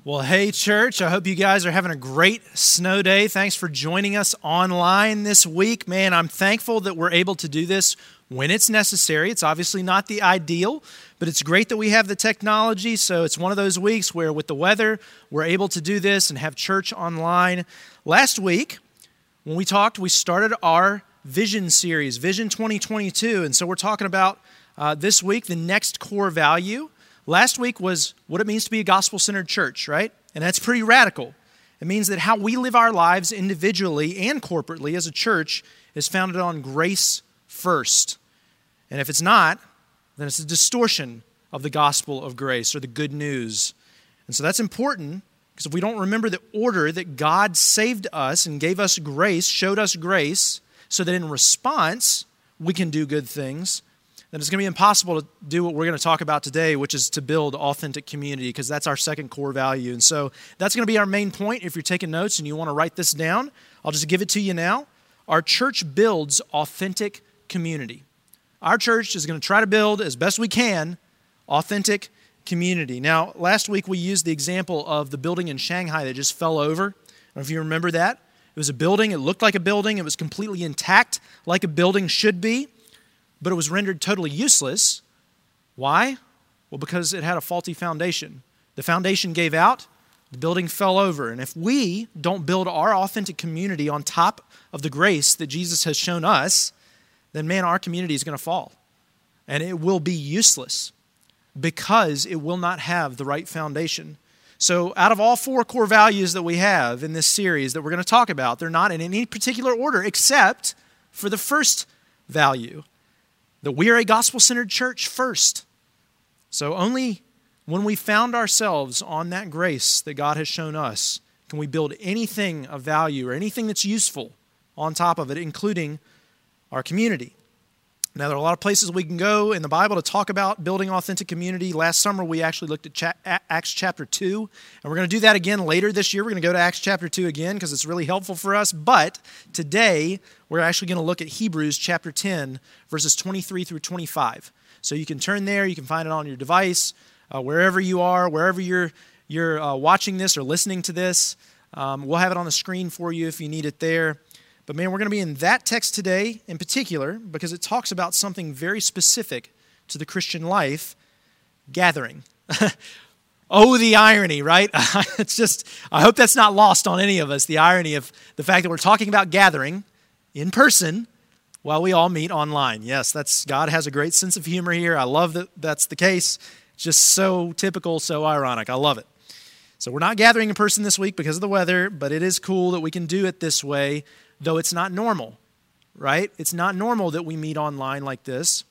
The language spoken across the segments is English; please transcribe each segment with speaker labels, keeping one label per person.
Speaker 1: Well, hey, church, I hope you guys are having a great snow day. Thanks for joining us online this week. Man, I'm thankful that we're able to do this when it's necessary. It's obviously not the ideal, but it's great that we have the technology. So it's one of those weeks where with the weather, we're able to do this and have church online. Last week, when we talked, we started our Vision series, Vision 2022. And so we're talking about this week, the next core value. Last week was what it means to be a gospel-centered church, right? And that's pretty radical. It means that how we live our lives individually and corporately as a church is founded on grace first. And if it's not, then it's a distortion of the gospel of grace or the good news. And so that's important because if we don't remember the order that God saved us and gave us grace, showed us grace, so that in response we can do good things, then it's going to be impossible to do what we're going to talk about today, which is to build authentic community, because that's our second core value. And so that's going to be our main point. If you're taking notes and you want to write this down, I'll just give it to you now. Our church builds authentic community. Our church is going to try to build, as best we can, authentic community. Now, last week we used the example of the building in Shanghai that just fell over. I don't know if you remember that. It was a building. It looked like a building. It was completely intact, like a building should be. But it was rendered totally useless. Why? Well, because it had a faulty foundation. The foundation gave out, the building fell over. And if we don't build our authentic community on top of the grace that Jesus has shown us, then man, our community is going to fall. And it will be useless because it will not have the right foundation. So out of all four core values that we have in this series that we're going to talk about, they're not in any particular order except for the first value, that we are a gospel-centered church first. So only when we found ourselves on that grace that God has shown us can we build anything of value or anything that's useful on top of it, including our community. Now, there are a lot of places we can go in the Bible to talk about building authentic community. Last summer, we actually looked at Acts chapter 2, and we're going to do that again later this year. We're going to go to Acts chapter 2 again because it's really helpful for us. But today, we're actually going to look at Hebrews chapter 10, verses 23 through 25. So you can turn there. You can find it on your device, wherever you are, wherever you're watching this or listening to this. We'll have it on the screen for you if you need it there. But man, we're going to be in that text today in particular because it talks about something very specific to the Christian life, gathering. Oh, the irony, right? It's just, I hope that's not lost on any of us, the irony of the fact that we're talking about gathering in person while we all meet online. Yes, God has a great sense of humor here. I love that that's the case. It's just so typical, so ironic. I love it. So we're not gathering in person this week because of the weather, but it is cool that we can do it this way. Though it's not normal, right? It's not normal that we meet online like this.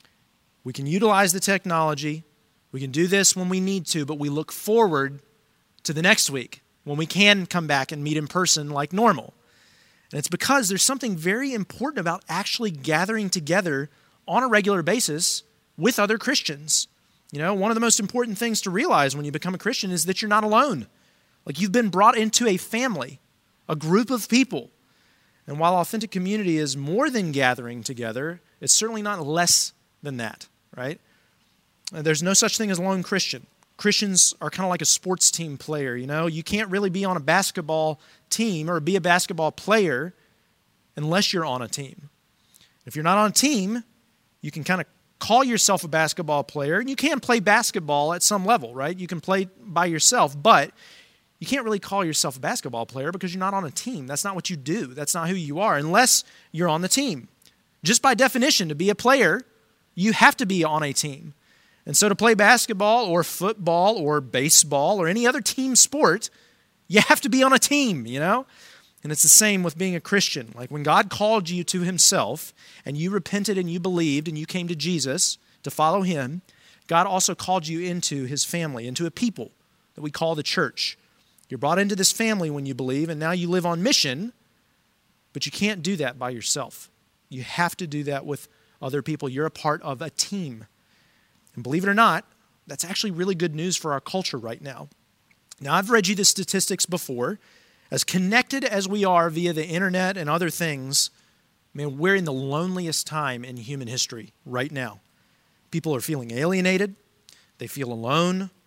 Speaker 1: We can utilize the technology. We can do this when we need to, but we look forward to the next week when we can come back and meet in person like normal. And it's because there's something very important about actually gathering together on a regular basis with other Christians. You know, one of the most important things to realize when you become a Christian is that you're not alone. Like you've been brought into a family, a group of people. And while authentic community is more than gathering together, it's certainly not less than that, right? There's no such thing as lone Christian. Christians are kind of like a sports team player, you know? You can't really be on a basketball team or be a basketball player unless you're on a team. If you're not on a team, you can kind of call yourself a basketball player, and you can play basketball at some level, right? You can play by yourself, but you can't really call yourself a basketball player because you're not on a team. That's not what you do. That's not who you are unless you're on the team. Just by definition, to be a player, you have to be on a team. And so to play basketball or football or baseball or any other team sport, you have to be on a team, you know? And it's the same with being a Christian. Like when God called you to himself and you repented and you believed and you came to Jesus to follow him, God also called you into his family, into a people that we call the church. You're brought into this family when you believe, and now you live on mission, but you can't do that by yourself. You have to do that with other people. You're a part of a team. And believe it or not, that's actually really good news for our culture right now. Now, I've read you the statistics before. As connected as we are via the internet and other things, man, we're in the loneliest time in human history right now. People are feeling alienated. They feel alone.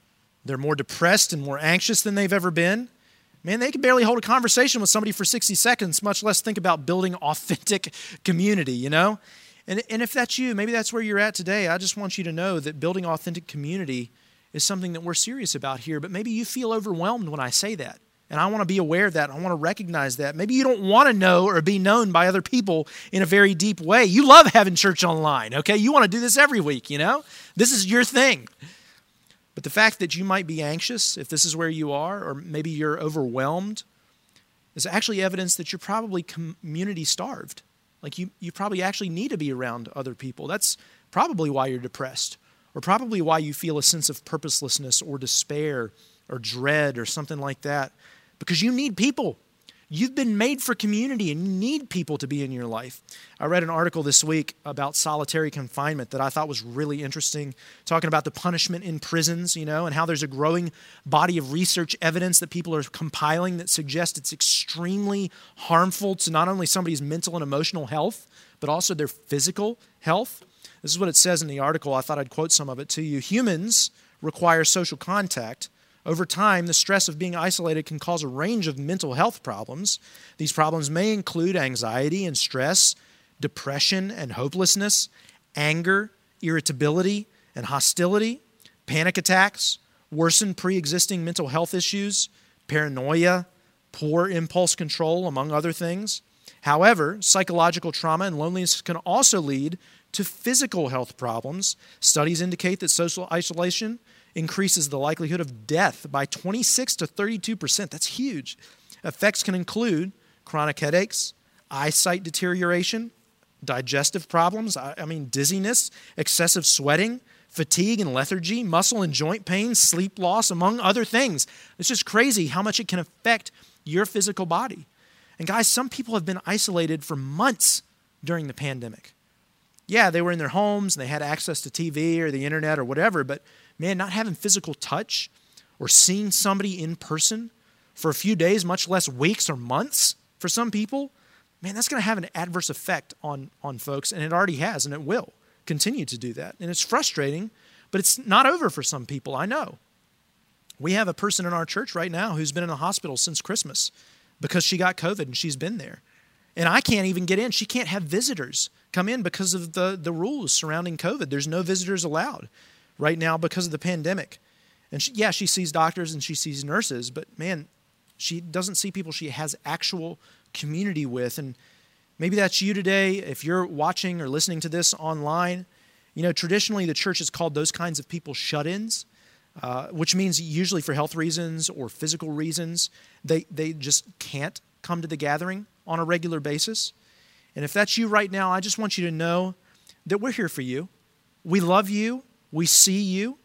Speaker 1: They're more depressed and more anxious than they've ever been. Man, they can barely hold a conversation with somebody for 60 seconds, much less think about building authentic community, you know? And if that's you, maybe that's where you're at today, I just want you to know that building authentic community is something that we're serious about here, but maybe you feel overwhelmed when I say that. And I want to be aware of that. I want to recognize that. Maybe you don't want to know or be known by other people in a very deep way. You love having church online, okay? You want to do this every week, you know? This is your thing. But the fact that you might be anxious, if this is where you are, or maybe you're overwhelmed, is actually evidence that you're probably community starved. Like you probably actually need to be around other people. That's probably why you're depressed, or probably why you feel a sense of purposelessness or despair or dread or something like that, because you need people. You've been made for community, and you need people to be in your life. I read an article this week about solitary confinement that I thought was really interesting, talking about the punishment in prisons, you know, and how there's a growing body of research evidence that people are compiling that suggests it's extremely harmful to not only somebody's mental and emotional health, but also their physical health. This is what it says in the article. I thought I'd quote some of it to you. Humans require social contact. Over time, the stress of being isolated can cause a range of mental health problems. These problems may include anxiety and stress, depression and hopelessness, anger, irritability and hostility, panic attacks, worsened pre-existing mental health issues, paranoia, poor impulse control, among other things. However, psychological trauma and loneliness can also lead to physical health problems. Studies indicate that social isolation increases the likelihood of death by 26 to 32%. That's huge. Effects can include chronic headaches, eyesight deterioration, digestive problems, dizziness, excessive sweating, fatigue and lethargy, muscle and joint pain, sleep loss, among other things. It's just crazy how much it can affect your physical body. And guys, some people have been isolated for months during the pandemic. Yeah, they were in their homes and they had access to TV or the internet or whatever, but man, not having physical touch or seeing somebody in person for a few days, much less weeks or months for some people, man, that's going to have an adverse effect on folks, and it already has, and it will continue to do that. And it's frustrating, but it's not over for some people, I know. We have a person in our church right now who's been in the hospital since Christmas because she got COVID and she's been there. And I can't even get in. She can't have visitors come in because of the rules surrounding COVID. There's no visitors allowed right now because of the pandemic. And she sees doctors and she sees nurses, but man, she doesn't see people she has actual community with. And maybe that's you today. If you're watching or listening to this online, you know, traditionally the church has called those kinds of people shut-ins, which means usually for health reasons or physical reasons, they just can't come to the gathering on a regular basis. And if that's you right now, I just want you to know that we're here for you. We love you. We see you.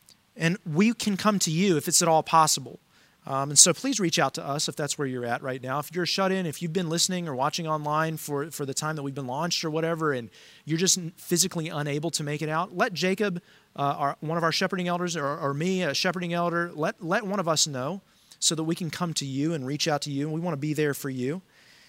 Speaker 1: And we can come to you if it's at all possible. And so please reach out to us if that's where you're at right now. If you're shut in, if you've been listening or watching online for the time that we've been launched or whatever, and you're just physically unable to make it out, let Jacob, one of our shepherding elders, or me, a shepherding elder, let one of us know so that we can come to you and reach out to you, and we want to be there for you.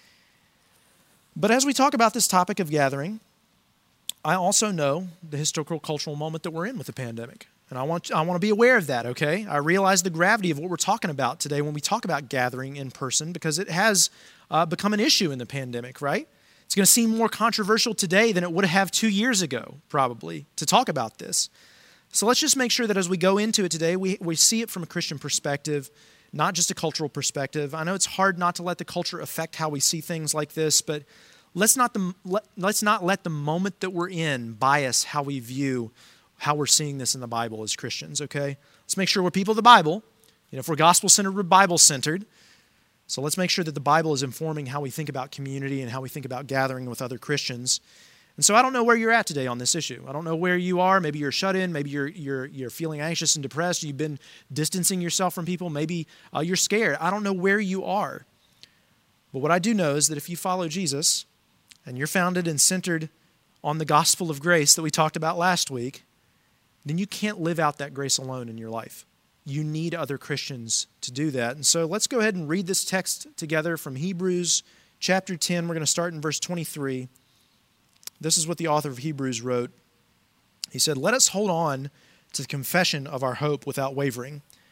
Speaker 1: But as we talk about this topic of gathering, I also know the historical cultural moment that we're in with the pandemic. And I want to be aware of that, okay? I realize the gravity of what we're talking about today when we talk about gathering in person, because it has become an issue in the pandemic, right? It's going to seem more controversial today than it would have 2 years ago, probably, to talk about this. So let's just make sure that as we go into it today, we see it from a Christian perspective, not just a cultural perspective. I know it's hard not to let the culture affect how we see things like this, but let's not let the moment that we're in bias how we view how we're seeing this in the Bible as Christians, okay? Let's make sure we're people of the Bible. You know, if we're gospel-centered, we're Bible-centered. So let's make sure that the Bible is informing how we think about community and how we think about gathering with other Christians. And so I don't know where you're at today on this issue. I don't know where you are. Maybe you're shut in. Maybe you're feeling anxious and depressed. You've been distancing yourself from people. Maybe you're scared. I don't know where you are. But what I do know is that if you follow Jesus and you're founded and centered on the gospel of grace that we talked about last week, then you can't live out that grace alone in your life. You need other Christians to do that. And so let's go ahead and read this text together from Hebrews chapter 10. We're going to start in verse 23. This is what the author of Hebrews wrote. He said, "Let us hold on to the confession of our hope without wavering,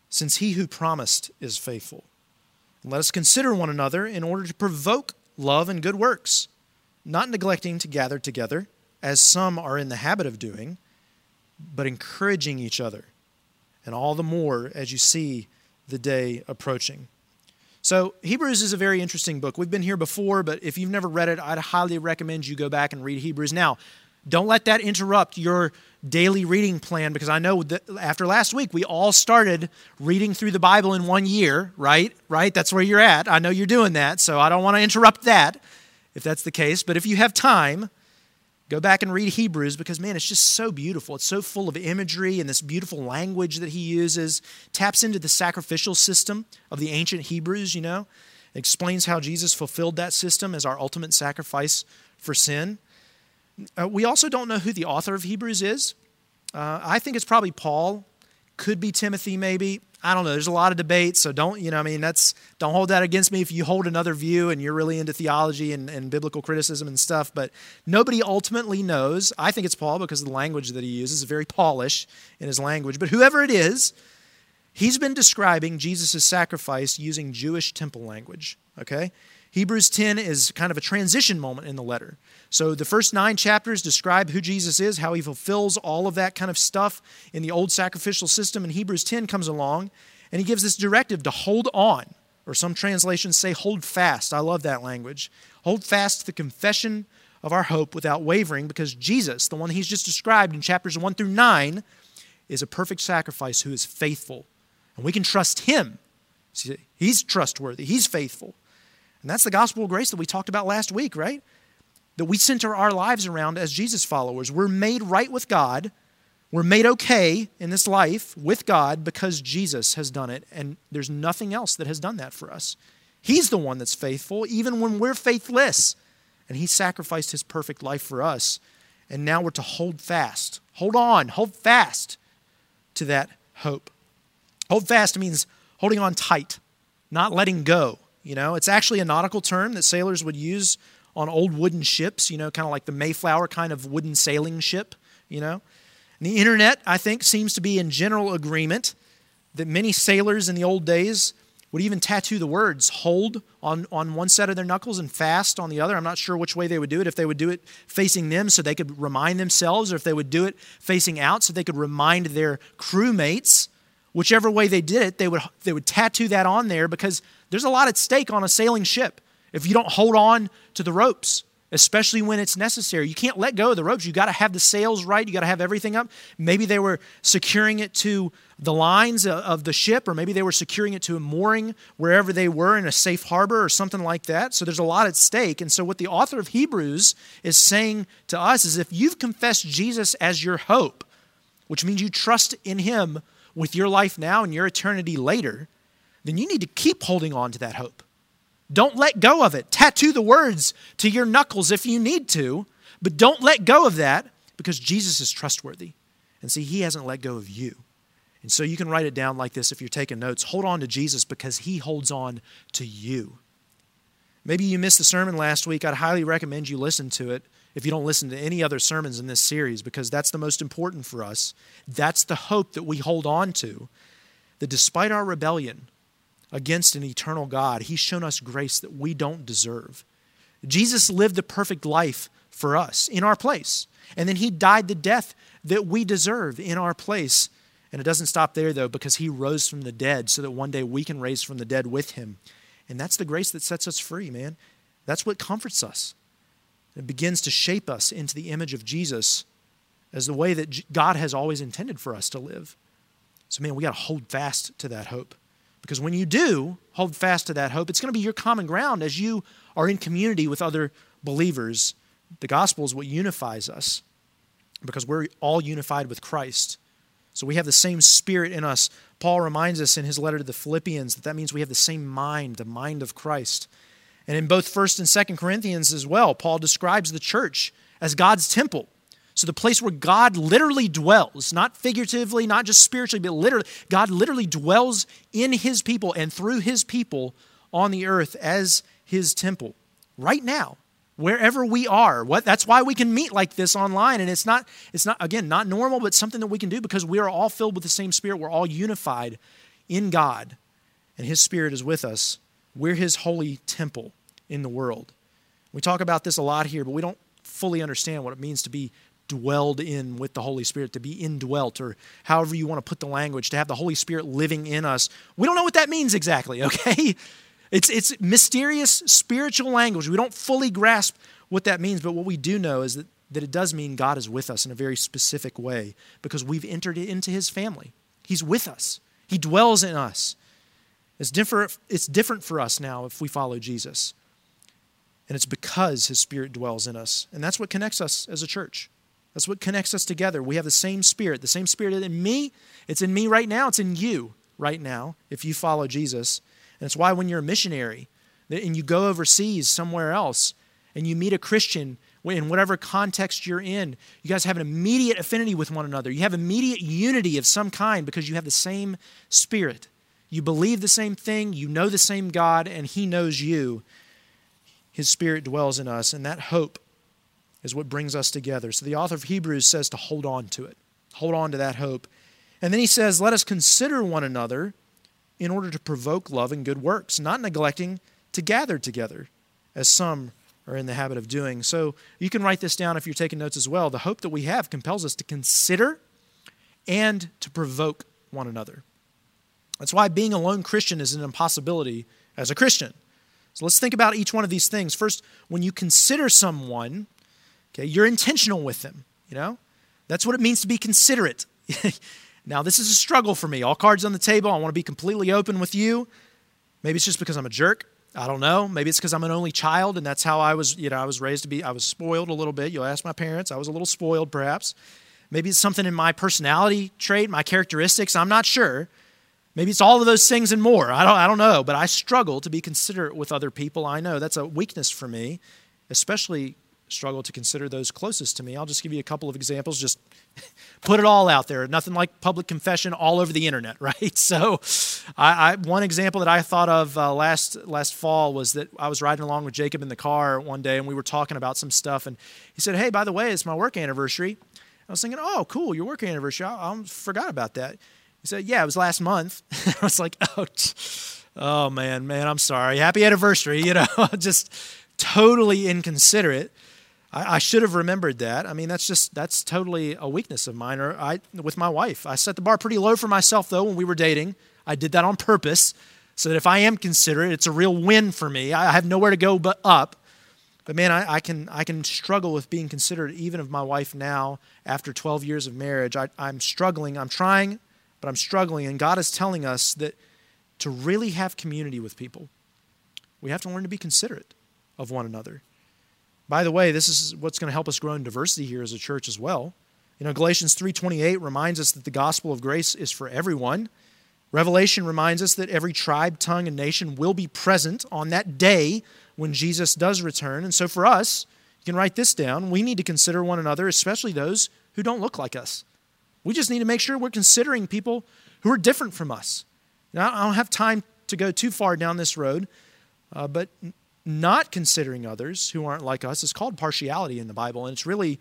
Speaker 1: since he who promised is faithful. And let us consider one another in order to provoke love and good works, not neglecting to gather together, as some are in the habit of doing, but encouraging each other, and all the more as you see the day approaching. So Hebrews is a very interesting book. We've been here before, but if you've never read it, I'd highly recommend you go back and read Hebrews. Now, don't let that interrupt your daily reading plan, because I know that after last week, we all started reading through the Bible in 1 year, right? Right? That's where you're at. I know you're doing that, so I don't want to interrupt that if that's the case. But if you have time, go back and read Hebrews, because, man, it's just so beautiful. It's so full of imagery and this beautiful language that he uses. Taps into the sacrificial system of the ancient Hebrews, you know. It explains how Jesus fulfilled that system as our ultimate sacrifice for sin. We also don't know who the author of Hebrews is. I think it's probably Paul. Could be Timothy, maybe. I don't know. There's a lot of debate, so don't hold that against me if you hold another view and you're really into theology and biblical criticism and stuff. But nobody ultimately knows. I think it's Paul because of the language that he uses. Very Paulish in his language. But whoever it is, he's been describing Jesus' sacrifice using Jewish temple language. Okay? Hebrews 10 is kind of a transition moment in the letter. So the first 9 chapters describe who Jesus is, how he fulfills all of that kind of stuff in the old sacrificial system. And Hebrews 10 comes along, and he gives this directive to hold on, or some translations say hold fast. I love that language. Hold fast to the confession of our hope without wavering, because Jesus, the one he's just described in chapters 1 through 9, is a perfect sacrifice who is faithful. And we can trust him. See, he's trustworthy. He's faithful. And that's the gospel of grace that we talked about last week, right? That we center our lives around as Jesus followers. We're made right with God. We're made okay in this life with God because Jesus has done it. And there's nothing else that has done that for us. He's the one that's faithful, even when we're faithless. And he sacrificed his perfect life for us. And now we're to hold fast. Hold on. Hold fast to that hope. Hold fast means holding on tight, not letting go. You know, it's actually a nautical term that sailors would use on old wooden ships, you know, kind of like the Mayflower kind of wooden sailing ship, you know. And the internet, I think, seems to be in general agreement that many sailors in the old days would even tattoo the words hold on one set of their knuckles and fast on the other. I'm not sure which way they would do it, if they would do it facing them so they could remind themselves, or if they would do it facing out so they could remind their crewmates. Whichever way they did it, they would tattoo that on there, because there's a lot at stake on a sailing ship if you don't hold on to the ropes, especially when it's necessary. You can't let go of the ropes. You got to have the sails right. You got to have everything up. Maybe they were securing it to the lines of the ship, or maybe they were securing it to a mooring wherever they were in a safe harbor or something like that. So there's a lot at stake. And so what the author of Hebrews is saying to us is, if you've confessed Jesus as your hope, which means you trust in him with your life now and your eternity later, then you need to keep holding on to that hope. Don't let go of it. Tattoo the words to your knuckles if you need to, but don't let go of that, because Jesus is trustworthy. And see, he hasn't let go of you. And so you can write it down like this if you're taking notes. Hold on to Jesus because he holds on to you. Maybe you missed the sermon last week. I'd highly recommend you listen to it if you don't listen to any other sermons in this series, because that's the most important for us. That's the hope that we hold on to, that despite our rebellion against an eternal God, he's shown us grace that we don't deserve. Jesus lived the perfect life for us in our place, and then he died the death that we deserve in our place. And it doesn't stop there, though, because he rose from the dead so that one day we can raise from the dead with him. And that's the grace that sets us free, man. That's what comforts us. It begins to shape us into the image of Jesus as the way that God has always intended for us to live. So, man, we got to hold fast to that hope. Because when you do hold fast to that hope, it's going to be your common ground as you are in community with other believers. The gospel is what unifies us, because we're all unified with Christ. So we have the same spirit in us. Paul reminds us in his letter to the Philippians that means we have the same mind, the mind of Christ. And in both 1 and 2 Corinthians as well, Paul describes the church as God's temple. So the place where God literally dwells, not figuratively, not just spiritually, but literally, God literally dwells in his people and through his people on the earth as his temple right now, wherever we are. That's why we can meet like this online. And it's not again, not normal, but something that we can do because we are all filled with the same spirit. We're all unified in God and his Spirit is with us, we're his holy temple in the world. We talk about this a lot here, but we don't fully understand what it means to be dwelled in with the Holy Spirit, to be indwelt, or however you want to put the language, to have the Holy Spirit living in us. We don't know what that means exactly, okay? It's mysterious spiritual language. We don't fully grasp what that means, but what we do know is that it does mean God is with us in a very specific way because we've entered into his family. He's with us. He dwells in us. It's different for us now if we follow Jesus. And it's because his Spirit dwells in us. And that's what connects us as a church. That's what connects us together. We have the same Spirit in me. It's in me right now. It's in you right now if you follow Jesus. And it's why when you're a missionary and you go overseas somewhere else and you meet a Christian in whatever context you're in, you guys have an immediate affinity with one another. You have immediate unity of some kind because you have the same Spirit. You believe the same thing, you know the same God, and he knows you. His Spirit dwells in us, and that hope is what brings us together. So the author of Hebrews says to hold on to it. Hold on to that hope. And then he says, let us consider one another in order to provoke love and good works, not neglecting to gather together, as some are in the habit of doing. So you can write this down if you're taking notes as well. The hope that we have compels us to consider and to provoke one another. That's why being a lone Christian is an impossibility as a Christian. So let's think about each one of these things. First, when you consider someone, okay, you're intentional with them, you know? That's what it means to be considerate. Now, this is a struggle for me. All cards on the table. I want to be completely open with you. Maybe it's just because I'm a jerk. I don't know. Maybe it's because I'm an only child, and that's how I was raised to be. I was spoiled a little bit. You'll ask my parents. I was a little spoiled, perhaps. Maybe it's something in my personality trait, my characteristics. I'm not sure. Maybe it's all of those things and more. I don't know, but I struggle to be considerate with other people. I know that's a weakness for me, especially struggle to consider those closest to me. I'll just give you a couple of examples. Just put it all out there. Nothing like public confession all over the internet, right? So one example that I thought of last fall was that I was riding along with Jacob in the car one day, and we were talking about some stuff, and he said, hey, by the way, it's my work anniversary. I was thinking, oh, cool, your work anniversary. I forgot about that. He said, yeah, it was last month. I was like, oh man, I'm sorry. Happy anniversary, just totally inconsiderate. I should have remembered that. I mean, that's totally a weakness of mine. Or with my wife, I set the bar pretty low for myself, though, when we were dating. I did that on purpose so that if I am considerate, it's a real win for me. I have nowhere to go but up. But man, I can struggle with being considerate even of my wife now after 12 years of marriage. I'm struggling. I'm trying, but I'm struggling. And God is telling us that to really have community with people, we have to learn to be considerate of one another. By the way, this is what's going to help us grow in diversity here as a church as well. Galatians 3:28 reminds us that the gospel of grace is for everyone. Revelation reminds us that every tribe, tongue, and nation will be present on that day when Jesus does return. And so for us, you can write this down, we need to consider one another, especially those who don't look like us. We just need to make sure we're considering people who are different from us. Now, I don't have time to go too far down this road, but not considering others who aren't like us is called partiality in the Bible, and it's really,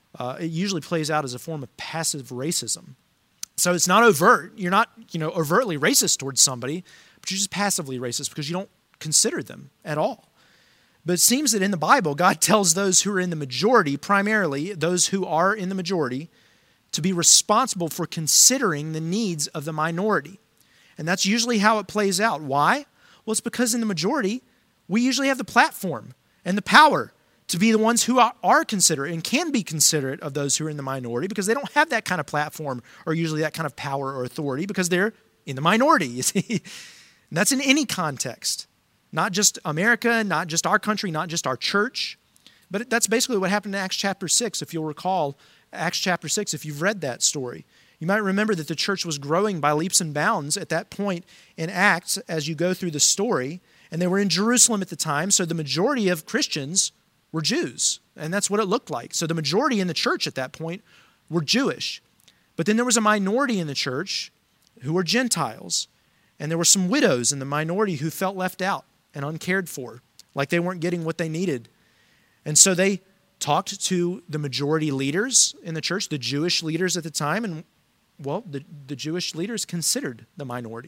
Speaker 1: it usually plays out as a form of passive racism. So it's not overt. You're not, overtly racist towards somebody, but you're just passively racist because you don't consider them at all. But it seems that in the Bible, God tells those who are in the majority, primarily those who are in the majority, to be responsible for considering the needs of the minority. And that's usually how it plays out. Why? Well, it's because in the majority, we usually have the platform and the power to be the ones who are considerate and can be considerate of those who are in the minority because they don't have that kind of platform or usually that kind of power or authority because they're in the minority, you see. And that's in any context, not just America, not just our country, not just our church. But that's basically what happened in Acts chapter 6, if you'll recall, Acts chapter 6, if you've read that story. You might remember that the church was growing by leaps and bounds at that point in Acts as you go through the story. And they were in Jerusalem at the time, so the majority of Christians were Jews. And that's what it looked like. So the majority in the church at that point were Jewish. But then there was a minority in the church who were Gentiles. And there were some widows in the minority who felt left out and uncared for, like they weren't getting what they needed. And so they talked to the majority leaders in the church, the Jewish leaders at the time, and, well, the Jewish leaders considered the minority.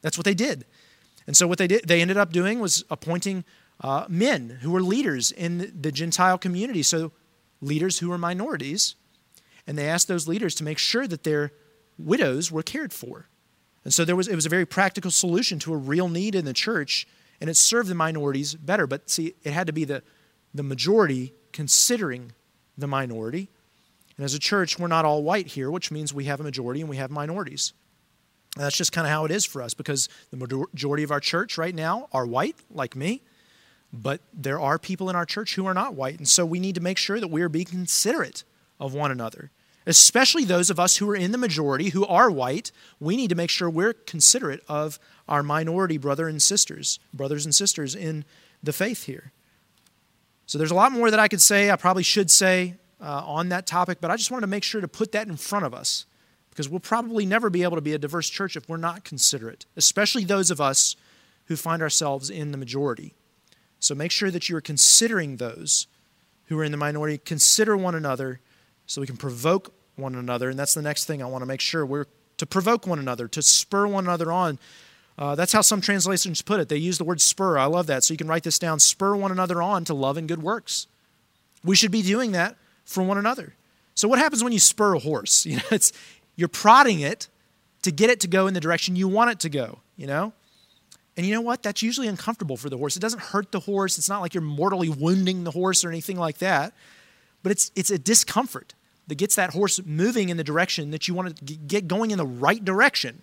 Speaker 1: That's what they did. And so what they ended up doing was appointing men who were leaders in the Gentile community, so leaders who were minorities, and they asked those leaders to make sure that their widows were cared for. And so it was a very practical solution to a real need in the church, and it served the minorities better. But see, it had to be the majority considering the minority. And as a church, we're not all white here, which means we have a majority and we have minorities. And that's just kind of how it is for us, because the majority of our church right now are white, like me, but there are people in our church who are not white. And so we need to make sure that we are being considerate of one another, especially those of us who are in the majority, who are white. We need to make sure we're considerate of our minority brothers and sisters in the faith here. So there's a lot more that I could say, I probably should say on that topic, but I just wanted to make sure to put that in front of us, because we'll probably never be able to be a diverse church if we're not considerate, especially those of us who find ourselves in the majority. So make sure that you are considering those who are in the minority. Consider one another so we can provoke one another. And that's the next thing I want to make sure. We're to provoke one another, to spur one another on. That's how some translations put it. They use the word spur. I love that. So you can write this down. Spur one another on to love and good works. We should be doing that for one another. So what happens when you spur a horse? You're prodding it to get it to go in the direction you want it to go, And you know what? That's usually uncomfortable for the horse. It doesn't hurt the horse. It's not like you're mortally wounding the horse or anything like that. But it's a discomfort that gets that horse moving in the direction that you want to get going in the right direction,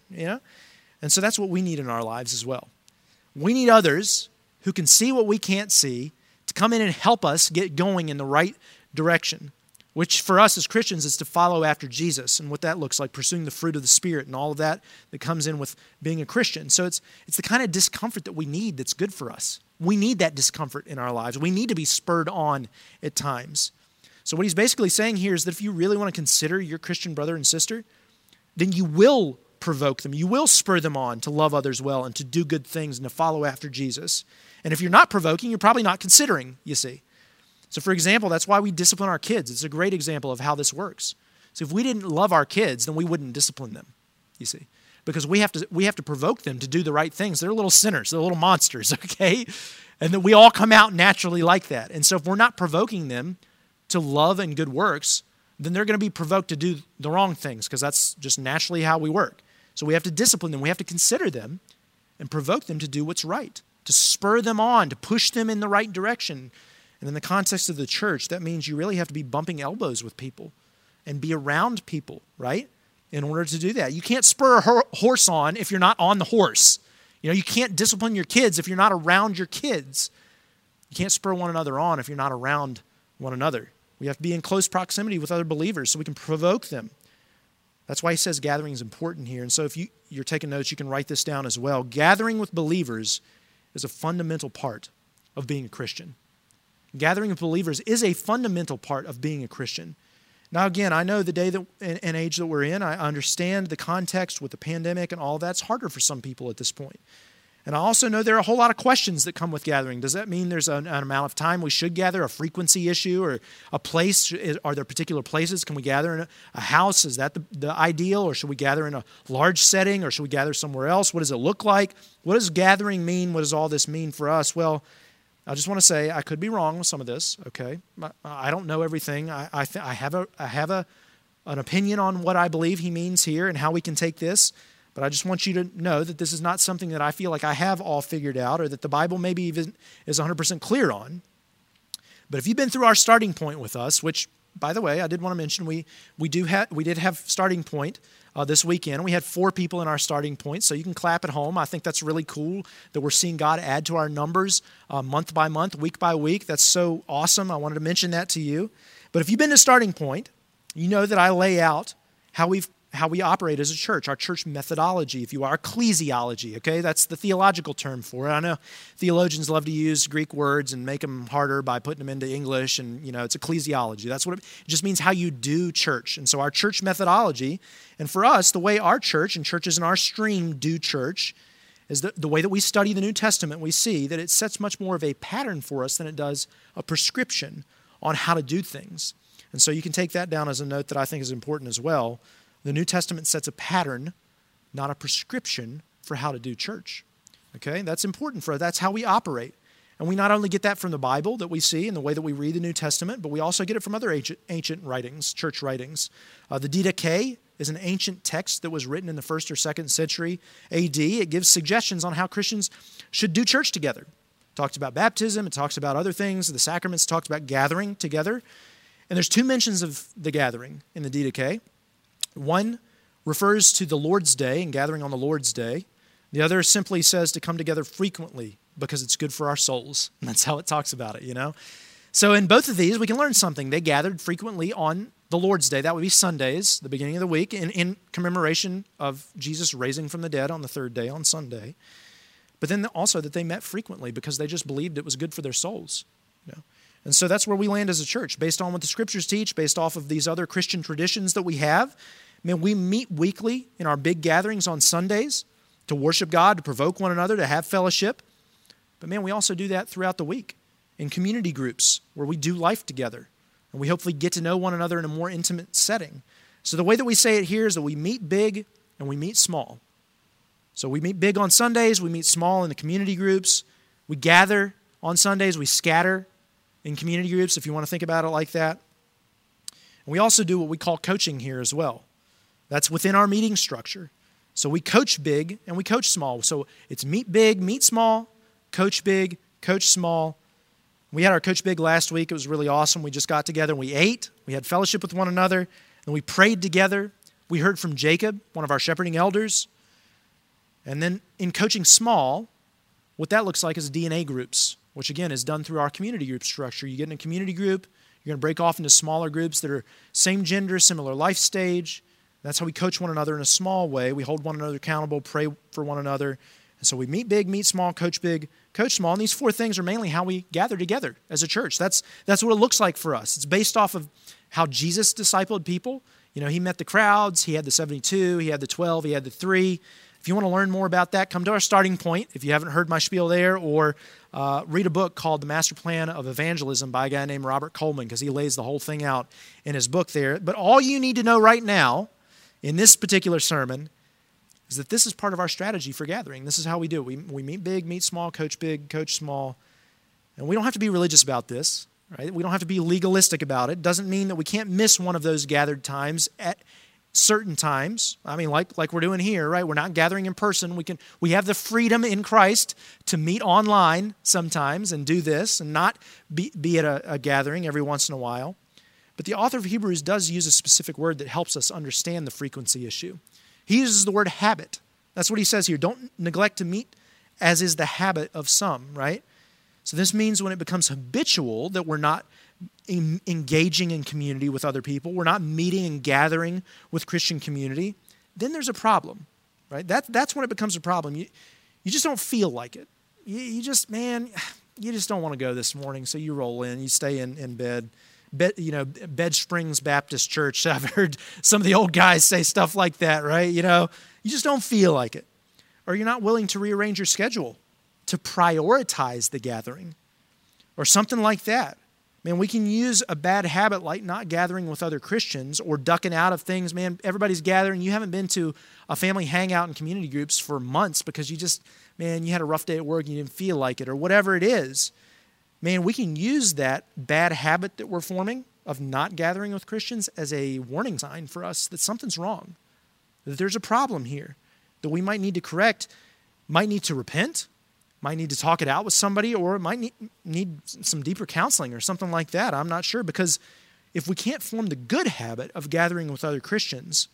Speaker 1: And so that's what we need in our lives as well. We need others who can see what we can't see to come in and help us get going in the right direction, which for us as Christians is to follow after Jesus and what that looks like, pursuing the fruit of the Spirit and all of that comes in with being a Christian. So it's the kind of discomfort that we need that's good for us. We need that discomfort in our lives. We need to be spurred on at times. So what he's basically saying here is that if you really want to consider your Christian brother and sister, then you will provoke them. You will spur them on to love others well and to do good things and to follow after Jesus. And if you're not provoking, you're probably not considering, you see. So for example, that's why we discipline our kids. It's a great example of how this works. So if we didn't love our kids, then we wouldn't discipline them, you see. Because we have to provoke them to do the right things. They're little sinners. They're little monsters, okay? And then we all come out naturally like that. And so if we're not provoking them to love and good works, then they're going to be provoked to do the wrong things, because that's just naturally how we work. So we have to discipline them. We have to consider them and provoke them to do what's right, to spur them on, to push them in the right direction. And in the context of the church, that means you really have to be bumping elbows with people and be around people, right? In order to do that. You can't spur a horse on if you're not on the horse. You can't discipline your kids if you're not around your kids. You can't spur one another on if you're not around one another. We have to be in close proximity with other believers so we can provoke them. That's why he says gathering is important here. And so if you're taking notes, you can write this down as well. Gathering with believers is a fundamental part of being a Christian. Gathering with believers is a fundamental part of being a Christian. Now, again, I know the day and age that we're in. I understand the context with the pandemic and all that's harder for some people at this point. And I also know there are a whole lot of questions that come with gathering. Does that mean there's an amount of time we should gather, a frequency issue, or a place? Are there particular places? Can we gather in a house? Is that the ideal? Or should we gather in a large setting? Or should we gather somewhere else? What does it look like? What does gathering mean? What does all this mean for us? Well, I just want to say I could be wrong with some of this, okay? I don't know everything. I have an opinion on what I believe he means here and how we can take this. But I just want you to know that this is not something that I feel like I have all figured out or that the Bible maybe even is 100% clear on. But if you've been through our starting point with us, which, by the way, I did want to mention, we did have starting point this weekend. We had 4 people in our starting point, so you can clap at home. I think that's really cool that we're seeing God add to our numbers month by month, week by week. That's so awesome. I wanted to mention that to you. But if you've been to starting point, you know that I lay out how we operate as a church, our church methodology, if you are, ecclesiology, okay? That's the theological term for it. I know theologians love to use Greek words and make them harder by putting them into English, and, it's ecclesiology. That's what it just means, how you do church. And so our church methodology, and for us, the way our church and churches in our stream do church is the way that we study the New Testament, we see that it sets much more of a pattern for us than it does a prescription on how to do things. And so you can take that down as a note that I think is important as well. The New Testament sets a pattern, not a prescription, for how to do church. Okay, that's important for us. That's how we operate. And we not only get that from the Bible that we see in the way that we read the New Testament, but we also get it from other ancient writings, church writings. The Didache is an ancient text that was written in the 1st or 2nd century AD. It gives suggestions on how Christians should do church together. It talks about baptism. It talks about other things. The sacraments talks about gathering together. And there's 2 mentions of the gathering in the Didache. One refers to the Lord's Day and gathering on the Lord's Day. The other simply says to come together frequently because it's good for our souls. And that's how it talks about it, you know. So in both of these, we can learn something. They gathered frequently on the Lord's Day. That would be Sundays, the beginning of the week, in commemoration of Jesus raising from the dead on the 3rd day, on Sunday. But then also that they met frequently because they just believed it was good for their souls. You know? And so that's where we land as a church, based on what the Scriptures teach, based off of these other Christian traditions that we have. Man, we meet weekly in our big gatherings on Sundays to worship God, to provoke one another, to have fellowship. But man, we also do that throughout the week in community groups where we do life together. And we hopefully get to know one another in a more intimate setting. So the way that we say it here is that we meet big and we meet small. So we meet big on Sundays, we meet small in the community groups. We gather on Sundays, we scatter in community groups, if you want to think about it like that. And we also do what we call coaching here as well. That's within our meeting structure. So we coach big and we coach small. So it's meet big, meet small, coach big, coach small. We had our coach big last week. It was really awesome. We just got together and we ate. We had fellowship with one another. And we prayed together. We heard from Jacob, one of our shepherding elders. And then in coaching small, what that looks like is DNA groups, which again is done through our community group structure. You get in a community group, you're going to break off into smaller groups that are same gender, similar life stage. That's how we coach one another in a small way. We hold one another accountable, pray for one another. And so we meet big, meet small, coach big, coach small. And these 4 things are mainly how we gather together as a church. That's what it looks like for us. It's based off of how Jesus discipled people. You know, he met the crowds. He had the 72. He had the 12. He had the 3. If you want to learn more about that, come to our starting point. If you haven't heard my spiel there, or read a book called The Master Plan of Evangelism by a guy named Robert Coleman, because he lays the whole thing out in his book there. But all you need to know right now in this particular sermon is that this is part of our strategy for gathering. This is how we do it. We meet big, meet small, coach big, coach small. And we don't have to be religious about this, right? We don't have to be legalistic about it. It doesn't mean that we can't miss one of those gathered times at certain times. I mean, like we're doing here, right? We're not gathering in person. We have the freedom in Christ to meet online sometimes and do this and not be at a gathering every once in a while. But the author of Hebrews does use a specific word that helps us understand the frequency issue. He uses the word habit. That's what he says here. Don't neglect to meet as is the habit of some, right? So this means when it becomes habitual that we're not engaging in community with other people, we're not meeting and gathering with Christian community, then there's a problem, right? That's when it becomes a problem. You just don't feel like it. You just don't want to go this morning, so you roll in, you stay in bed. Bed Springs Baptist Church. I've heard some of the old guys say stuff like that, right? You know, you just don't feel like it. Or you're not willing to rearrange your schedule to prioritize the gathering or something like that. Man, we can use a bad habit like not gathering with other Christians or ducking out of things. Man, everybody's gathering. You haven't been to a family hangout in community groups for months because you had a rough day at work and you didn't feel like it or whatever it is. Man, we can use that bad habit that we're forming of not gathering with Christians as a warning sign for us that something's wrong, that there's a problem here, that we might need to correct, might need to repent, might need to talk it out with somebody, or might need some deeper counseling or something like that. I'm not sure, because if we can't form the good habit of gathering with other Christians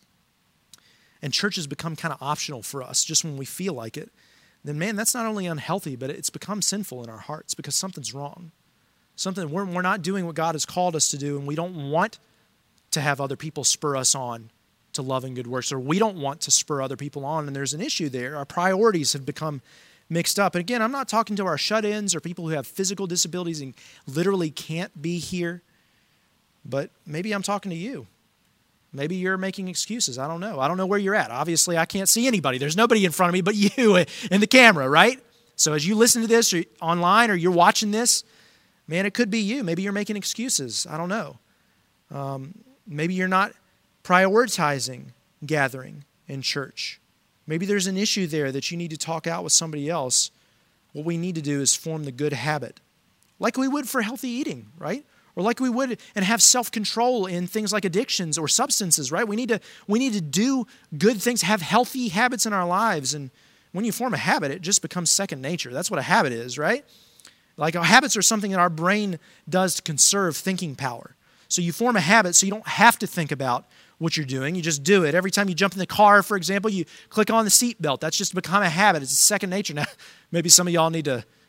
Speaker 1: and churches become kind of optional for us just when we feel like it, then man, that's not only unhealthy, but it's become sinful in our hearts because something's wrong. We're not doing what God has called us to do, and we don't want to have other people spur us on to love and good works, or we don't want to spur other people on, and there's an issue there. Our priorities have become mixed up. And again, I'm not talking to our shut-ins or people who have physical disabilities and literally can't be here, but maybe I'm talking to you. Maybe you're making excuses. I don't know. I don't know where you're at. Obviously, I can't see anybody. There's nobody in front of me but you and the camera, right? So as you listen to this or online or you're watching this, man, it could be you. Maybe you're making excuses. I don't know. Maybe you're not prioritizing gathering in church. Maybe there's an issue there that you need to talk out with somebody else. What we need to do is form the good habit, like we would for healthy eating, right? Or like we would and have self-control in things like addictions or substances, right? We need to do good things, have healthy habits in our lives. And when you form a habit, it just becomes second nature. That's what a habit is, right? Like our habits are something that our brain does to conserve thinking power. So you form a habit so you don't have to think about what you're doing. You just do it. Every time you jump in the car, for example, you click on the seatbelt. That's just become a habit. It's a second nature. Now, maybe some of y'all need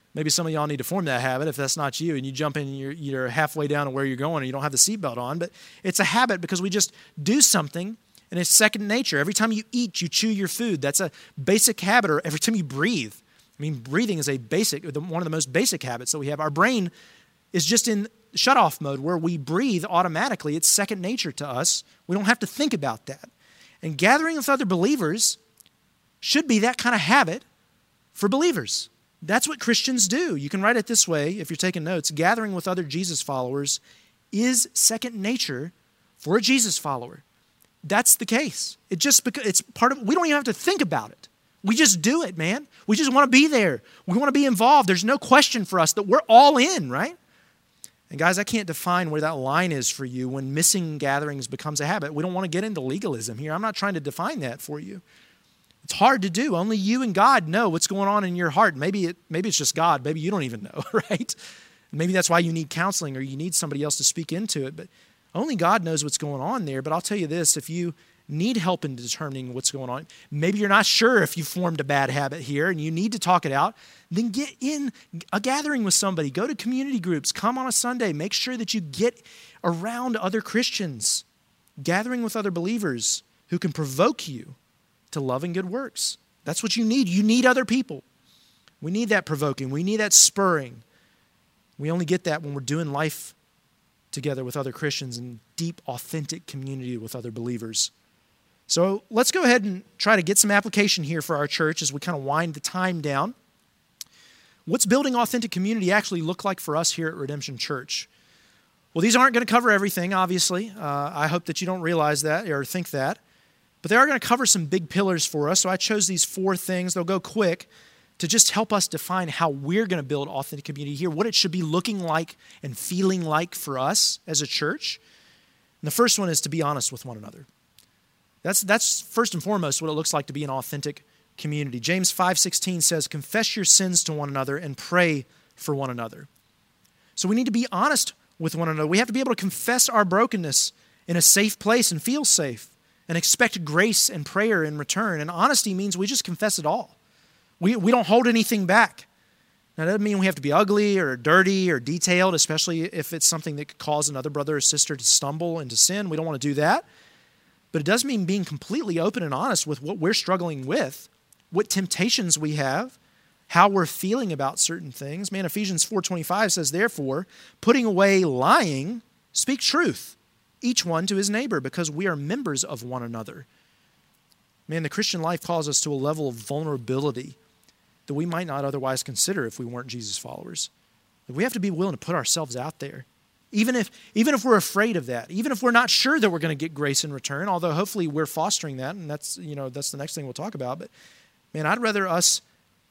Speaker 1: to form that habit if that's not you, and you jump in and you're halfway down to where you're going and you don't have the seatbelt on. But it's a habit because we just do something, and it's second nature. Every time you eat, you chew your food. That's a basic habit. Or every time you breathe. I mean, breathing is one of the most basic habits that we have. Our brain is just in shut-off mode where we breathe automatically. It's second nature to us. We don't have to think about that. And gathering with other believers should be that kind of habit for believers. That's what Christians do. You can write it this way if you're taking notes. Gathering with other Jesus followers is second nature for a Jesus follower. That's the case. It's part of, we don't even have to think about it. We just do it, man. We just want to be there. We want to be involved. There's no question for us that we're all in, right? And guys, I can't define where that line is for you when missing gatherings becomes a habit. We don't want to get into legalism here. I'm not trying to define that for you. It's hard to do. Only you and God know what's going on in your heart. Maybe it's just God. Maybe you don't even know, right? Maybe that's why you need counseling or you need somebody else to speak into it. But only God knows what's going on there. But I'll tell you this, if you need help in determining what's going on, maybe you're not sure if you formed a bad habit here and you need to talk it out, then get in a gathering with somebody. Go to community groups. Come on a Sunday. Make sure that you get around other Christians, gathering with other believers who can provoke you to love and good works. That's what you need. You need other people. We need that provoking. We need that spurring. We only get that when we're doing life together with other Christians in deep, authentic community with other believers. So let's go ahead and try to get some application here for our church as we kind of wind the time down. What's building authentic community actually look like for us here at Redemption Church? Well, these aren't going to cover everything, obviously. I hope that you don't realize that or think that. But they are going to cover some big pillars for us. So I chose these 4 things. They'll go quick to just help us define how we're going to build authentic community here, what it should be looking like and feeling like for us as a church. And the first one is to be honest with one another. That's first and foremost what it looks like to be an authentic community. James 5:16 says, confess your sins to one another and pray for one another. So we need to be honest with one another. We have to be able to confess our brokenness in a safe place and feel safe and expect grace and prayer in return. And honesty means we just confess it all. We don't hold anything back. Now, that doesn't mean we have to be ugly or dirty or detailed, especially if it's something that could cause another brother or sister to stumble and to sin. We don't want to do that. But it does mean being completely open and honest with what we're struggling with, what temptations we have, how we're feeling about certain things. Man, Ephesians 4:25 says, therefore, putting away lying, speak truth, each one to his neighbor, because we are members of one another. Man, the Christian life calls us to a level of vulnerability that we might not otherwise consider if we weren't Jesus followers. We have to be willing to put ourselves out there. Even if we're afraid of that, even if we're not sure that we're going to get grace in return, although hopefully we're fostering that, and that's the next thing we'll talk about. But man, I'd rather us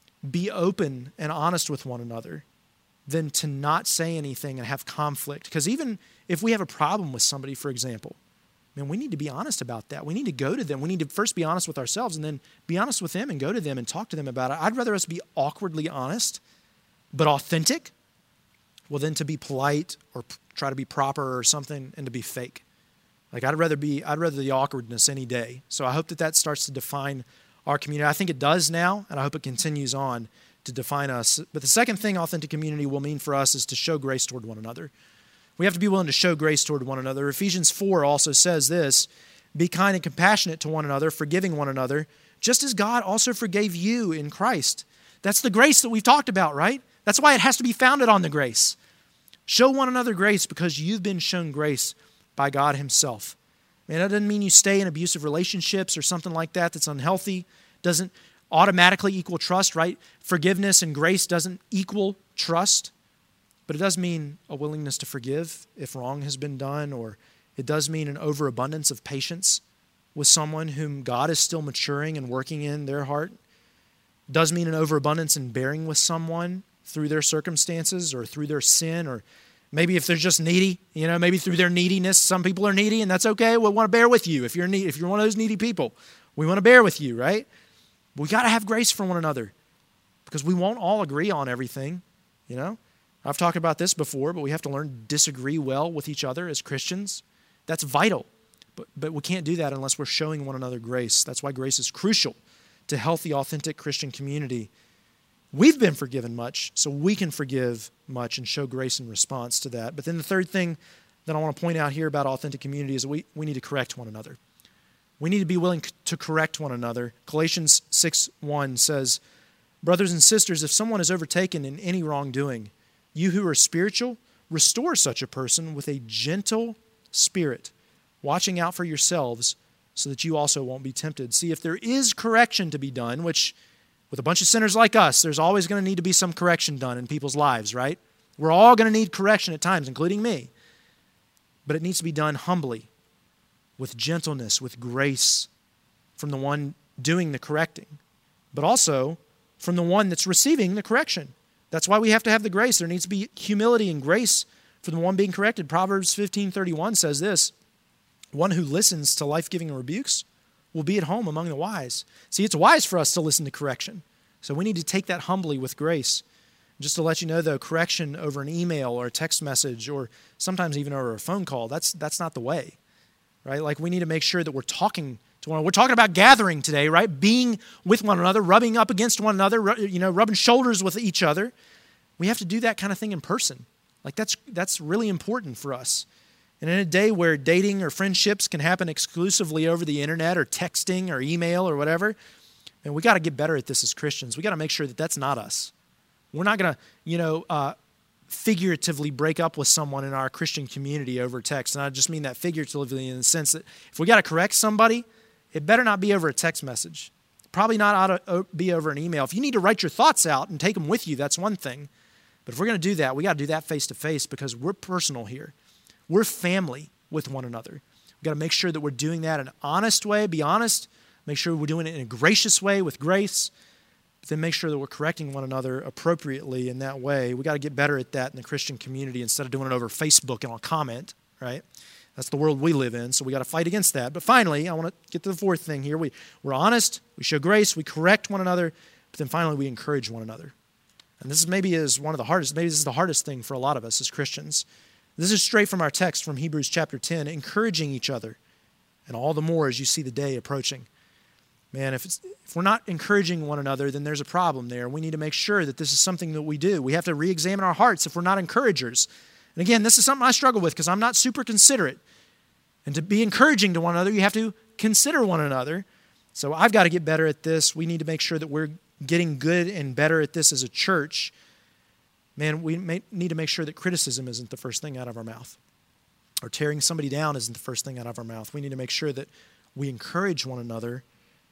Speaker 1: be open and honest with one another than to not say anything and have conflict. Because even if we have a problem with somebody, for example, man, we need to be honest about that. We need to go to them. We need to first be honest with ourselves and then be honest with them and go to them and talk to them about it. I'd rather us be awkwardly honest, but authentic, than to be polite or try to be proper or something and to be fake. Like I'd rather the awkwardness any day. So I hope that starts to define our community. I think it does now, and I hope it continues on to define us. But the second thing authentic community will mean for us is to show grace toward one another. We have to be willing to show grace toward one another. Ephesians 4 also says this, be kind and compassionate to one another, forgiving one another, just as God also forgave you in Christ. That's the grace that we've talked about, right? That's why it has to be founded on the grace. Show one another grace because you've been shown grace by God himself. Man, that doesn't mean you stay in abusive relationships or something like that that's unhealthy. Doesn't automatically equal trust, right? Forgiveness and grace doesn't equal trust. But it does mean a willingness to forgive if wrong has been done, or it does mean an overabundance of patience with someone whom God is still maturing and working in their heart. It does mean an overabundance in bearing with someone through their circumstances or through their sin, or maybe if they're just needy, maybe through their neediness. Some people are needy, and that's okay. We want to bear with you. If you're one of those needy people, we want to bear with you, right? But we got to have grace for one another because we won't all agree on everything, I've talked about this before, but we have to learn to disagree well with each other as Christians. That's vital. But we can't do that unless we're showing one another grace. That's why grace is crucial to healthy, authentic Christian community. We've been forgiven much, so we can forgive much and show grace in response to that. But then the third thing that I want to point out here about authentic community is we need to correct one another. We need to be willing to correct one another. Galatians 6:1 says, "Brothers and sisters, if someone is overtaken in any wrongdoing, you who are spiritual, restore such a person with a gentle spirit, watching out for yourselves so that you also won't be tempted." See, if there is correction to be done, which with a bunch of sinners like us, there's always going to need to be some correction done in people's lives, right? We're all going to need correction at times, including me. But it needs to be done humbly, with gentleness, with grace from the one doing the correcting, but also from the one that's receiving the correction. That's why we have to have the grace. There needs to be humility and grace for the one being corrected. Proverbs 15:31 says this, "One who listens to life-giving rebukes will be at home among the wise." See, it's wise for us to listen to correction. So we need to take that humbly with grace. Just to let you know, though, correction over an email or a text message or sometimes even over a phone call, that's not the way, right? Like we need to make sure that we're talking to one another. We're talking about gathering today, right? Being with one another, rubbing up against one another, rubbing shoulders with each other. We have to do that kind of thing in person. Like that's really important for us. And in a day where dating or friendships can happen exclusively over the internet or texting or email or whatever, and we got to get better at this as Christians. We got to make sure that that's not us. We're not going to, figuratively break up with someone in our Christian community over text. And I just mean that figuratively in the sense that if we got to correct somebody, it better not be over a text message. Probably not ought to be over an email. If you need to write your thoughts out and take them with you, that's one thing. But if we're going to do that, we got to do that face to face because we're personal here. We're family with one another. We've got to make sure that we're doing that in an honest way, be honest, make sure we're doing it in a gracious way with grace, but then make sure that we're correcting one another appropriately in that way. We've got to get better at that in the Christian community instead of doing it over Facebook and on comment, right? That's the world we live in, so we got to fight against that. But finally, I want to get to the fourth thing here. We're honest, we show grace, we correct one another, but then finally we encourage one another. And this maybe is the hardest thing for a lot of us as Christians. This is straight from our text from Hebrews chapter 10, encouraging each other, and all the more as you see the day approaching. Man, if we're not encouraging one another, then there's a problem there. We need to make sure that this is something that we do. We have to re-examine our hearts if we're not encouragers. And again, this is something I struggle with because I'm not super considerate. And to be encouraging to one another, you have to consider one another. So I've got to get better at this. We need to make sure that we're getting good and better at this as a church. Man, we need to make sure that criticism isn't the first thing out of our mouth, or tearing somebody down isn't the first thing out of our mouth. We need to make sure that we encourage one another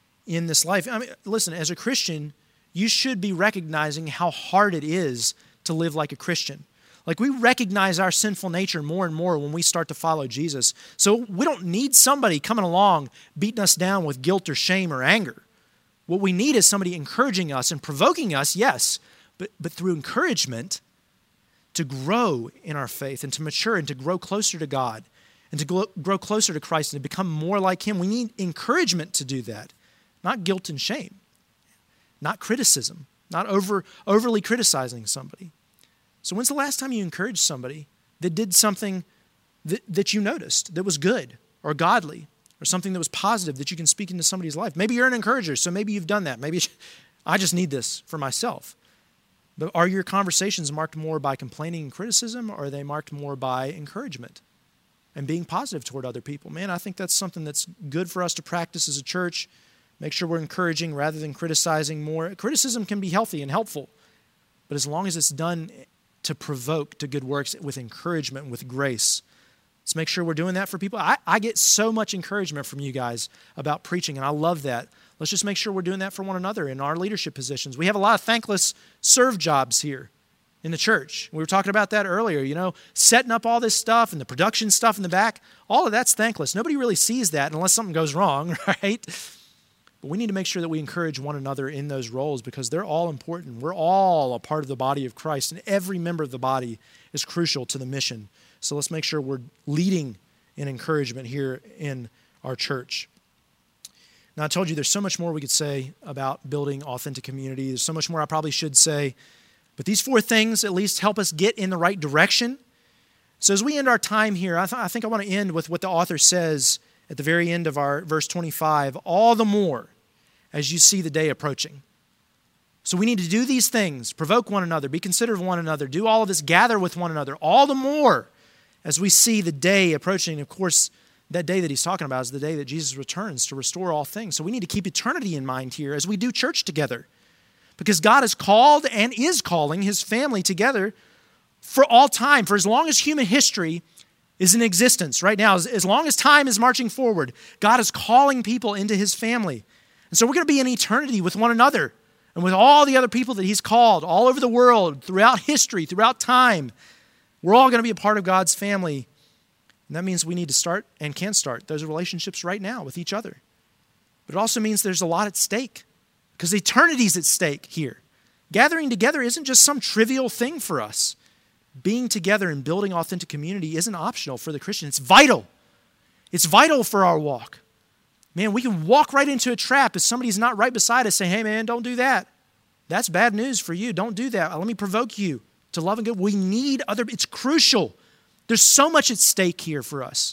Speaker 1: in this life. I mean, listen, as a Christian, you should be recognizing how hard it is to live like a Christian. Like we recognize our sinful nature more and more when we start to follow Jesus. So we don't need somebody coming along beating us down with guilt or shame or anger. What we need is somebody encouraging us and provoking us, yes, but through encouragement to grow in our faith and to mature and to grow closer to God and to grow closer to Christ and to become more like Him. We need encouragement to do that, not guilt and shame, not criticism, not overly criticizing somebody. So when's the last time you encouraged somebody that did something that you noticed that was good or godly or something that was positive that you can speak into somebody's life? Maybe you're an encourager, so maybe you've done that. Maybe I just need this for myself. But are your conversations marked more by complaining and criticism, or are they marked more by encouragement and being positive toward other people? Man, I think that's something that's good for us to practice as a church. Make sure we're encouraging rather than criticizing more. Criticism can be healthy and helpful, but as long as it's done to provoke to good works with encouragement and with grace, let's make sure we're doing that for people. I get so much encouragement from you guys about preaching, and I love that. Let's just make sure we're doing that for one another in our leadership positions. We have a lot of thankless serve jobs here. in the church. We were talking about that earlier, setting up all this stuff and the production stuff in the back. All of that's thankless. Nobody really sees that unless something goes wrong, right? But we need to make sure that we encourage one another in those roles because they're all important. We're all a part of the body of Christ, and every member of the body is crucial to the mission. So let's make sure we're leading in encouragement here in our church. Now, I told you there's so much more we could say about building authentic community. There's so much more I probably should say. But these 4 things at least help us get in the right direction. So as we end our time here, I think I want to end with what the author says at the very end of our verse 25, all the more as you see the day approaching. So we need to do these things, provoke one another, be considerate of one another, do all of this, gather with one another, all the more as we see the day approaching. Of course, that day that he's talking about is the day that Jesus returns to restore all things. So we need to keep eternity in mind here as we do church together. Because God has called and is calling his family together for all time, for as long as human history is in existence. Right now, as long as time is marching forward, God is calling people into his family. And so we're going to be in eternity with one another and with all the other people that he's called all over the world, throughout history, throughout time. We're all going to be a part of God's family. And that means we need to start and can start those relationships right now with each other. But it also means there's a lot at stake because eternity's at stake here. Gathering together isn't just some trivial thing for us. Being together and building authentic community isn't optional for the Christian. It's vital. It's vital for our walk. Man, we can walk right into a trap if somebody's not right beside us saying, hey man, don't do that. That's bad news for you. Don't do that. Let me provoke you to love and good. We need it's crucial. There's so much at stake here for us.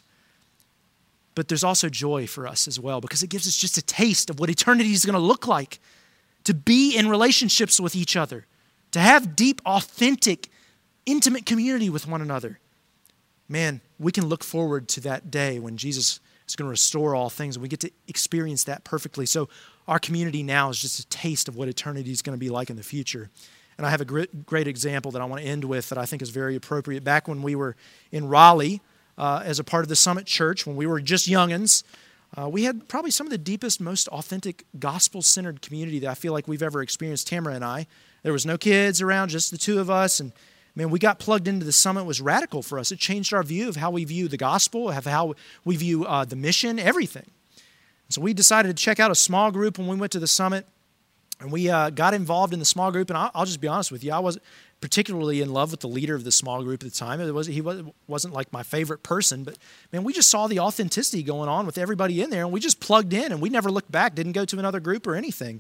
Speaker 1: But there's also joy for us as well because it gives us just a taste of what eternity is going to look like. To be in relationships with each other. To have deep, authentic, intimate community with one another. Man, we can look forward to that day when Jesus is going to restore all things and we get to experience that perfectly. So our community now is just a taste of what eternity is going to be like in the future. And I have a great example that I want to end with that I think is very appropriate. Back when we were in Raleigh as a part of the Summit Church, when we were just youngins, we had probably some of the deepest, most authentic, gospel-centered community that I feel like we've ever experienced, Tamara and I. There was no kids around, just the two of us, and man, we got plugged into the Summit. It was radical for us. It changed our view of how we view the gospel, of how we view the mission, everything. So we decided to check out a small group when we went to the Summit, and we got involved in the small group. And I'll just be honest with you, I wasn't particularly in love with the leader of the small group at the time. He wasn't like my favorite person, but man, we just saw the authenticity going on with everybody in there, and we just plugged in, and we never looked back, didn't go to another group or anything.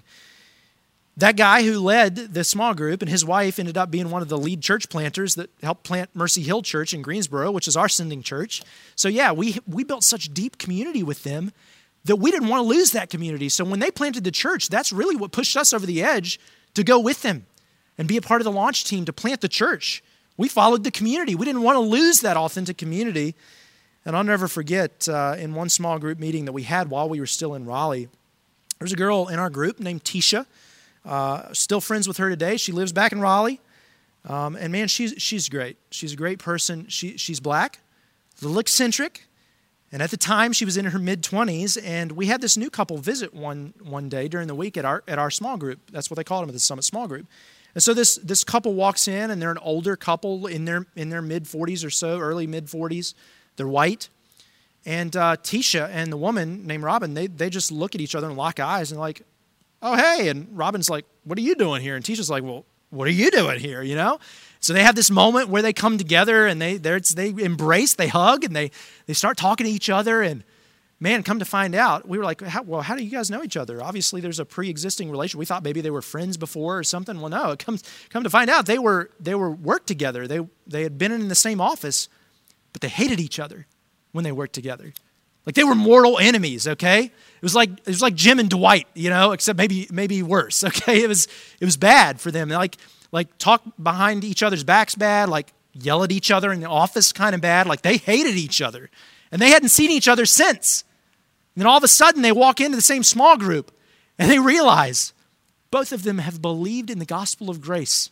Speaker 1: That guy who led the small group and his wife ended up being one of the lead church planters that helped plant Mercy Hill Church in Greensboro, which is our sending church. So yeah, we built such deep community with them that we didn't want to lose that community. So when they planted the church, that's really what pushed us over the edge to go with them and be a part of the launch team to plant the church. We followed the community. We didn't want to lose that authentic community. And I'll never forget in one small group meeting that we had while we were still in Raleigh, there was a girl in our group named Tisha. Still friends with her today. She lives back in Raleigh. And man, she's great. She's a great person. She's black, a little eccentric. And at the time, she was in her mid-20s. And we had this new couple visit one day during the week at our small group. That's what they called them at the Summit small group. And so this couple walks in, and they're an older couple in their mid-40s or so, early mid-40s. They're white. And Tisha and the woman named Robin, they just look at each other and lock eyes and like, oh, hey. And Robin's like, what are you doing here? And Tisha's like, well, what are you doing here, you know? So they have this moment where they come together and they embrace, they hug, and they start talking to each other. And man, come to find out, we were like, how do you guys know each other? Obviously, there's a pre-existing relationship. We thought maybe they were friends before or something. Well, no, come to find out, they were worked together. They had been in the same office, but they hated each other when they worked together. Like they were mortal enemies, okay? It was like Jim and Dwight, you know, except maybe worse, okay? It was bad for them. Like talk behind each other's backs bad, like yell at each other in the office kind of bad. Like they hated each other. And they hadn't seen each other since. And then all of a sudden they walk into the same small group and they realize both of them have believed in the gospel of grace.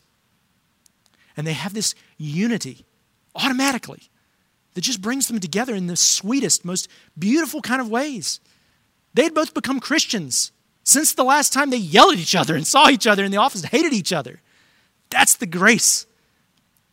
Speaker 1: And they have this unity automatically that just brings them together in the sweetest, most beautiful kind of ways. They had both become Christians since the last time they yelled at each other and saw each other in the office and hated each other. That's the grace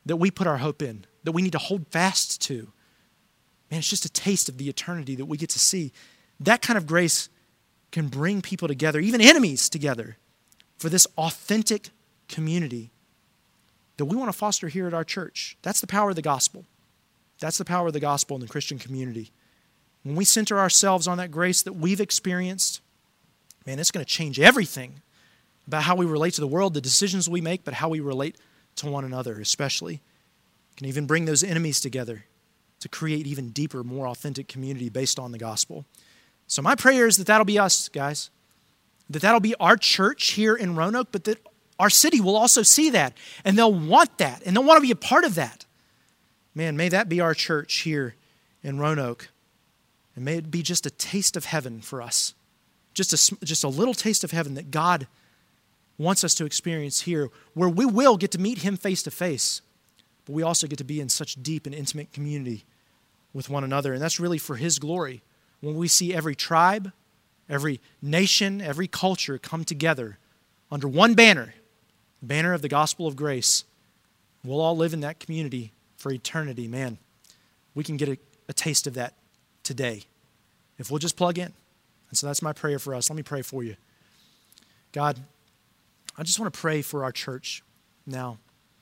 Speaker 1: that we put our hope in, that we need to hold fast to. Man, it's just a taste of the eternity that we get to see. That kind of grace can bring people together, even enemies together, for this authentic community that we want to foster here at our church. That's the power of the gospel. That's the power of the gospel in the Christian community. When we center ourselves on that grace that we've experienced, man, it's going to change everything about how we relate to the world, the decisions we make, but how we relate to one another especially. It can even bring those enemies together to create even deeper, more authentic community based on the gospel. So my prayer is that that'll be us, guys. That that'll be our church here in Roanoke, but that our city will also see that, and they'll want that, and they'll want to be a part of that. Man, may that be our church here in Roanoke, and may it be just a taste of heaven for us. Just a little taste of heaven that God wants us to experience here, where we will get to meet Him face to face, but we also get to be in such deep and intimate community with one another, and that's really for His glory. When we see every tribe, every nation, every culture come together under one banner, the banner of the gospel of grace, we'll all live in that community for eternity. Man, we can get a taste of that today if we'll just plug in. And so that's my prayer for us. Let me pray for you. God, I just want to pray for our church now.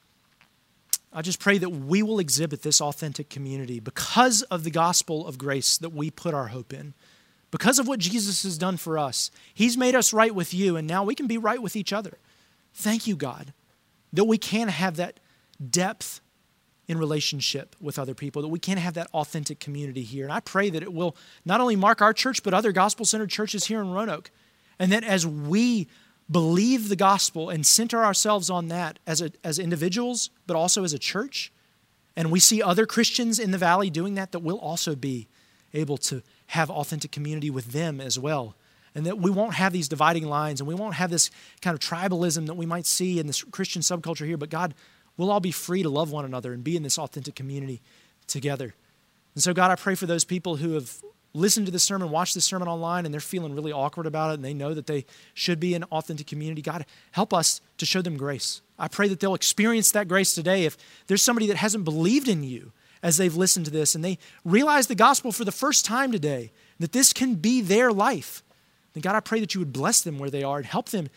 Speaker 1: I just pray that we will exhibit this authentic community because of the gospel of grace that we put our hope in. Because of what Jesus has done for us. He's made us right with you, and now we can be right with each other. Thank you, God, that we can have that depth in relationship with other people, that we can have that authentic community here. And I pray that it will not only mark our church, but other gospel-centered churches here in Roanoke. And that as we believe the gospel and center ourselves on that as individuals, but also as a church, and we see other Christians in the valley doing that, that we'll also be able to have authentic community with them as well. And that we won't have these dividing lines, and we won't have this kind of tribalism that we might see in this Christian subculture here, but God, we'll all be free to love one another and be in this authentic community together. And so God, I pray for those people who have listened to this sermon, watched this sermon online, and they're feeling really awkward about it, and they know that they should be in an authentic community. God, help us to show them grace. I pray that they'll experience that grace today. If there's somebody that hasn't believed in you as they've listened to this, and they realize the gospel for the first time today, that this can be their life, then God, I pray that you would bless them where they are and help them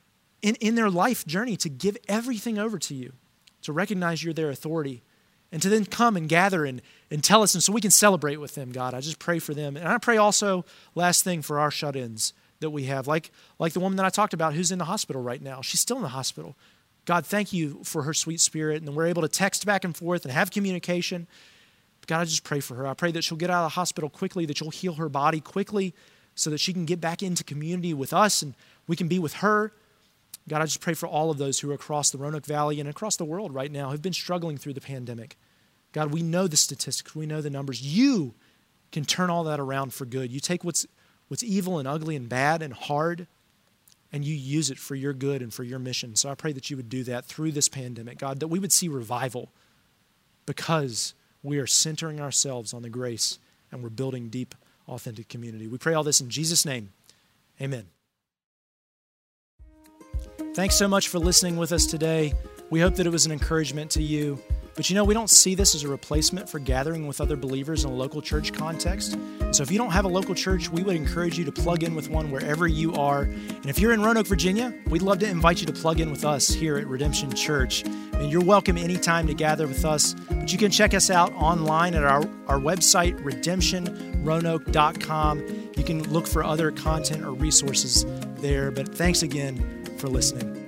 Speaker 1: in their life journey to give everything over to you, to recognize you're their authority, and to then come and gather and tell us, and so we can celebrate with them, God. I just pray for them. And I pray also, last thing, for our shut-ins that we have, like the woman that I talked about who's in the hospital right now. She's still in the hospital. God, thank you for her sweet spirit, and we're able to text back and forth and have communication. But God, I just pray for her. I pray that she'll get out of the hospital quickly, that you'll heal her body quickly so that she can get back into community with us and we can be with her. God, I just pray for all of those who are across the Roanoke Valley and across the world right now who've been struggling through the pandemic. God, we know the statistics. We know the numbers. You can turn all that around for good. You take what's evil and ugly and bad and hard, and you use it for your good and for your mission. So I pray that you would do that through this pandemic, God, that we would see revival because we are centering ourselves on the grace and we're building deep, authentic community. We pray all this in Jesus' name. Amen. Thanks so much for listening with us today. We hope that it was an encouragement to you. But we don't see this as a replacement for gathering with other believers in a local church context. So if you don't have a local church, we would encourage you to plug in with one wherever you are. And if you're in Roanoke, Virginia, we'd love to invite you to plug in with us here at Redemption Church. And you're welcome anytime to gather with us. But you can check us out online at our website, redemptionroanoke.com. You can look for other content or resources there. But thanks again for listening.